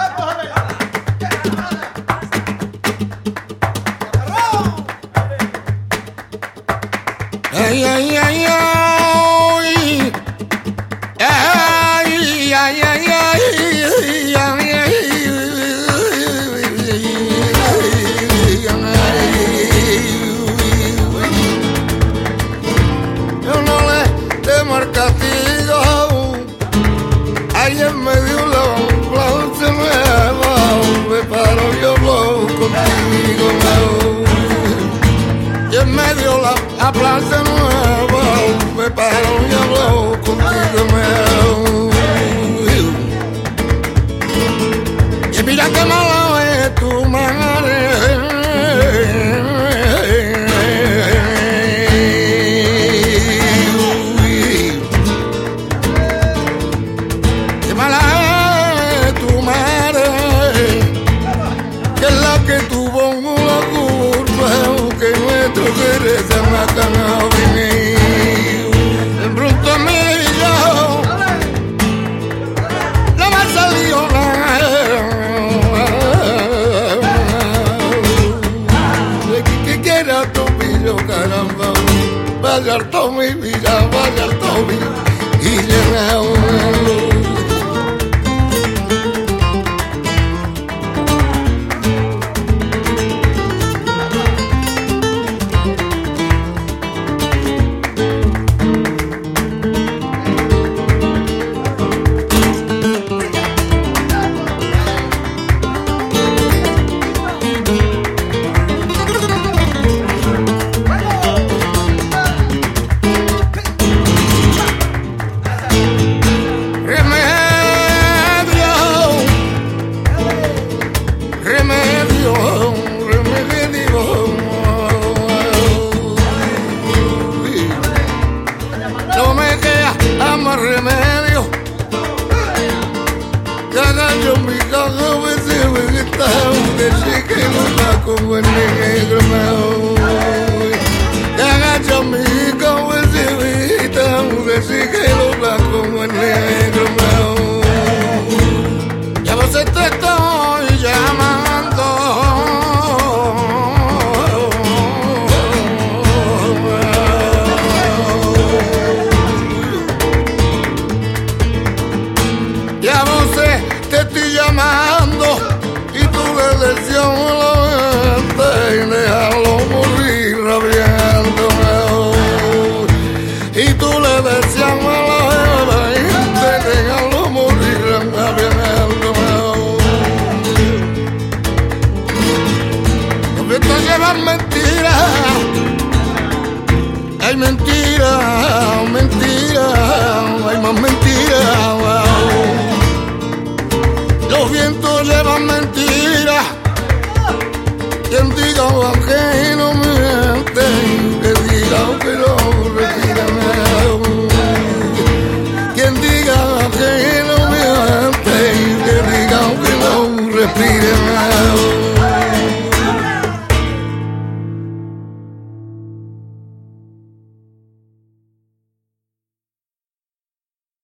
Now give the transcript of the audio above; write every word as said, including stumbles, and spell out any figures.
Ay, ay, ay, ay. Ay, ay, ay, ay, ay, yo no le temo al castigo. Ayer me dio la plaza nueva, me paro yo hablo contigo. Ayer me dio la, la plaza nueva, me paro y hablo contigo. Y mira qué mala es tu madre. Qué mala es tu madre, que es la que tuvo la culpa, que nuestro querer se me ha ganado venir. De pronto me yo no me ha salido nada. Que quiera tu pillo, caramba, vaya harto mi vida, vaya harto mi y llena. Remedio, que haga yo mi caja, me sirve que está, que sí que no está como el negro me voy. Que haga yo mi caja, me sirve que está, que sí que no está como el negro me voy. Ya vos te estoy llamando. Ya no sé, te estoy llamando y tú le decías a la gente y déjalo morir rabiándome. Y tú le decías a la gente, déjalo morir rabiándome. No me estás llevando mentiras, hay mentiras, mentiras, hay más mentiras. Los vientos llevan mentiras. Quien diga que no miente, que diga que no respírame. Quien diga que no miente, que diga que no respírame.